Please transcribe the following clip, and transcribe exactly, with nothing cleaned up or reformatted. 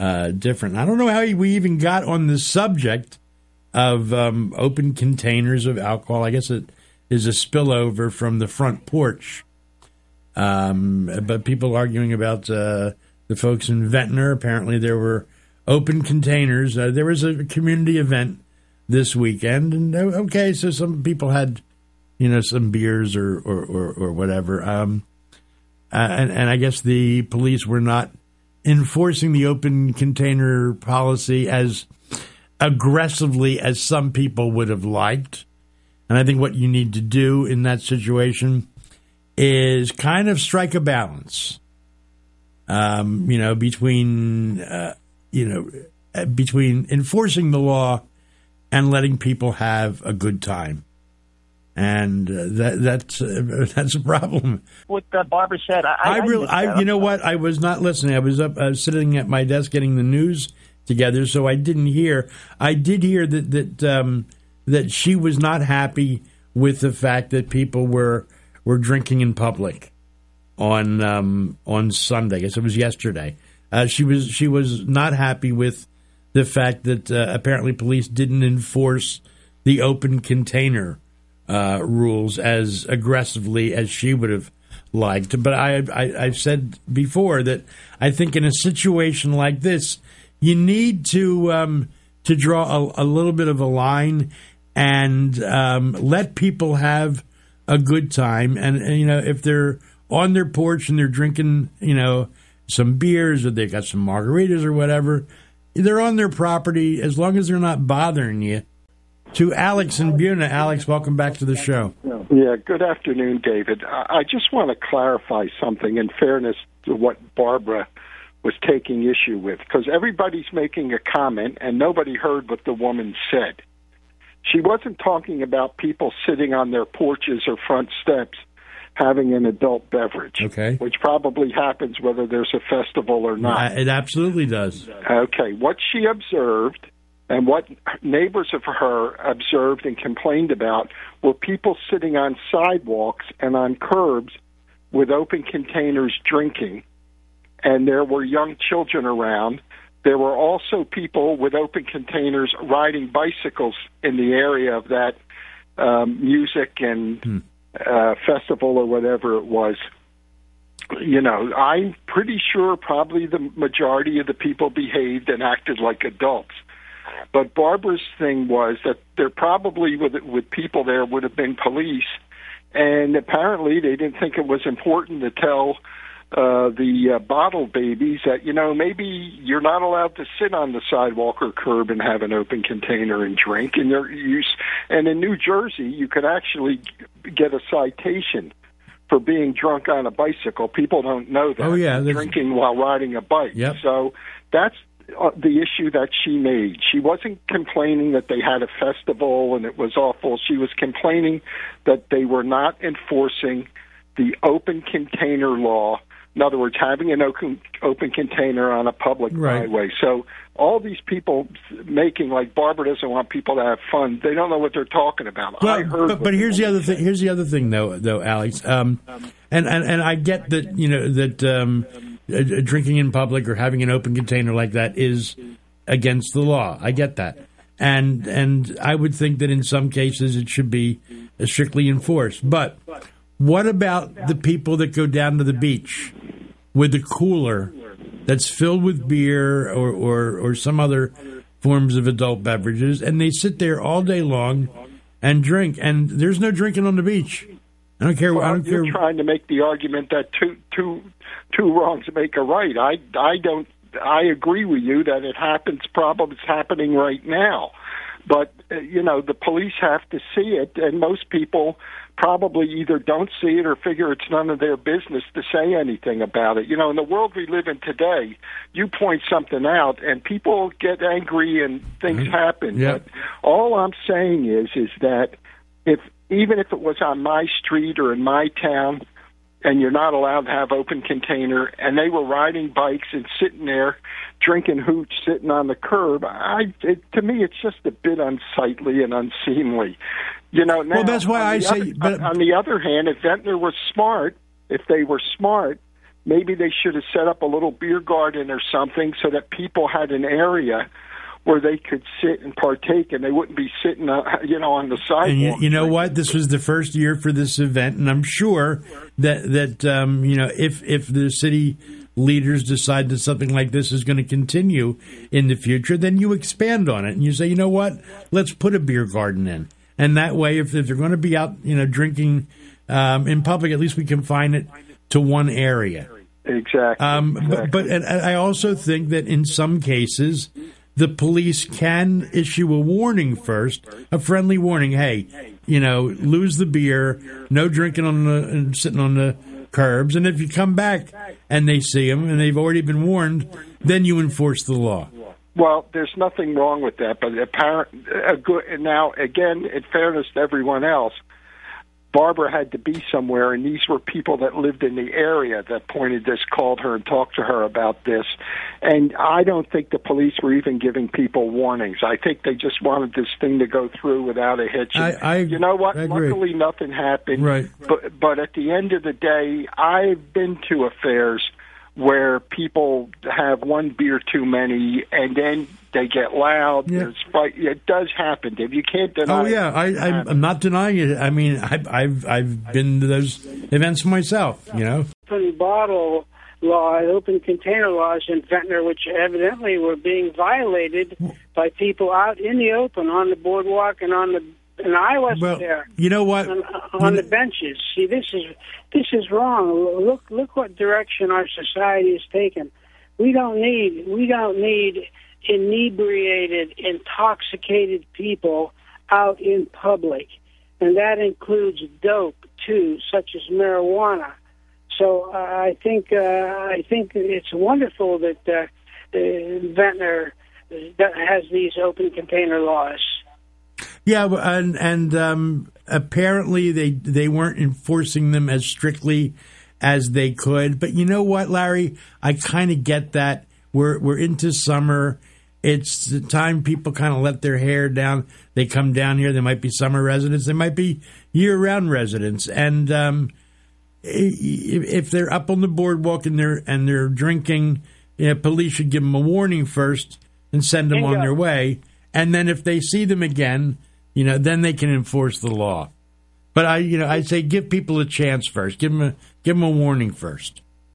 uh, different. I don't know how we even got on the subject of um, open containers of alcohol. I guess it is a spillover from the front porch. Um, but people arguing about uh, the folks in Ventnor. Apparently there were open containers. Uh, there was a community event this weekend, and okay, so some people had, you know, some beers or or, or, or whatever. Um, uh, and, and I guess the police were not enforcing the open container policy as aggressively as some people would have liked. And I think what you need to do in that situation is kind of strike a balance, um, you know, between, uh, you know, between enforcing the law and letting people have a good time. And uh, that that's uh, that's a problem. What uh, Barbara said, I, I, I really, I, you know what, I was not listening. I was up, I was sitting at my desk getting the news together, so I didn't hear. I did hear that that um, that she was not happy with the fact that people were were drinking in public on um, on Sunday. I guess it was yesterday. Uh, she was she was not happy with the fact that uh, apparently police didn't enforce the open container uh, rules as aggressively as she would have liked. But I, I I've said before that I think in a situation like this, you need to um, to draw a, a little bit of a line and um, let people have a good time. And, and, you know, if they're on their porch and they're drinking, you know, some beers or they got some margaritas or whatever, they're on their property as long as they're not bothering you. To Alex in Buna. Alex, welcome back to the show. Yeah, good afternoon, David. I just want to clarify something in fairness to what Barbara was taking issue with, because everybody's making a comment and nobody heard what the woman said. She wasn't talking about people sitting on their porches or front steps having an adult beverage, okay, which probably happens whether there's a festival or not. It absolutely does. Okay, what she observed and what neighbors of her observed and complained about were people sitting on sidewalks and on curbs with open containers drinking, and there were young children around. There were also people with open containers riding bicycles in the area of that um, music and hmm. uh, festival or whatever it was. You know, I'm pretty sure probably the majority of the people behaved and acted like adults. But Barbara's thing was that there probably, with, with people there, would have been police, and apparently they didn't think it was important to tell uh, the uh, bottle babies that, you know, maybe you're not allowed to sit on the sidewalk or curb and have an open container and drink. And, they're use, and in New Jersey, you could actually get a citation for being drunk on a bicycle. People don't know that. Oh, yeah. Drinking while riding a bike. Yep. So that's the issue that she made. She wasn't complaining that they had a festival and it was awful. She was complaining that they were not enforcing the open container law. In other words, having an open, open container on a public right. driveway. So all these people making, like Barbara doesn't want people to have fun. They don't know what they're talking about. Well, I heard but, but here's the other thing. Here's the other thing, though, though, Alex. Um, and, and and I get that, you know, that um, uh, drinking in public or having an open container like that is against the law. I get that, and and I would think that in some cases it should be strictly enforced. But what about the people that go down to the beach with a cooler that's filled with beer or, or, or some other forms of adult beverages, and they sit there all day long and drink, and there's no drinking on the beach? I don't care. Well, I don't you're care. trying to make the argument that two, two, two wrongs make a right. I, I don't. I agree with you that it happens. Probably it's happening right now, but uh, you know the police have to see it, and most people probably either don't see it or figure it's none of their business to say anything about it. You know, in the world we live in today, you point something out and people get angry and things mm-hmm. happen. Yep. But all I'm saying is, is that if even if it was on my street or in my town and you're not allowed to have open container and they were riding bikes and sitting there drinking hooch sitting on the curb, I, it, to me it's just a bit unsightly and unseemly. You know, now, well, that's why I say. Other, but, on the other hand, if Ventnor was smart, if they were smart, maybe they should have set up a little beer garden or something so that people had an area where they could sit and partake, and they wouldn't be sitting, uh, you know, on the sidewalk. And you, you know what? This was the first year for this event, and I'm sure that that um, you know, if if the city leaders decide that something like this is going to continue in the future, then you expand on it and you say, you know what? Let's put a beer garden in, and that way, if, if they're going to be out, you know, drinking um, in public, at least we confine it to one area. Exactly. Um, exactly. But, but and I also think that in some cases, the police can issue a warning first, a friendly warning. Hey, you know, lose the beer, no drinking on the and sitting on the curbs. And if you come back and they see them and they've already been warned, then you enforce the law. Well, there's nothing wrong with that, but apparent, a good, now, again, in fairness to everyone else, Barbara had to be somewhere, and these were people that lived in the area that pointed this, called her, and talked to her about this. And I don't think the police were even giving people warnings. I think they just wanted this thing to go through without a hitch. I, I, you know what? I agree. Luckily, nothing happened. Right. But, but at the end of the day, I've been to affairs where people have one beer too many, and then they get loud. Yeah. There's fight. It does happen, Dave. You can't deny. Oh yeah, I, I, I'm not denying it. I mean, I've I've I've been to those events myself. You know, open bottle law, open container laws in Ventnor, which evidently were being violated by people out in the open on the boardwalk and on the. And I wasn't well, there. You know what? On, on you the know, benches. See, this is this is wrong. Look, look what direction our society has taken. We don't need we don't need inebriated, intoxicated people out in public, and that includes dope too, such as marijuana. So uh, I think uh, I think it's wonderful that uh, uh, Ventnor has these open container laws. Yeah, and and um, apparently they they weren't enforcing them as strictly as they could. But you know what, Larry? I kind of get that. We're we're into summer. It's the time people kind of let their hair down. They come down here. They might be summer residents. They might be year-round residents. And um, if they're up on the boardwalk and they're and they're drinking, you know, police should give them a warning first and send them on their way. And then if they see them again, you know, then they can enforce the law. But I, you know, I say give people a chance first. Give them a give them a warning first.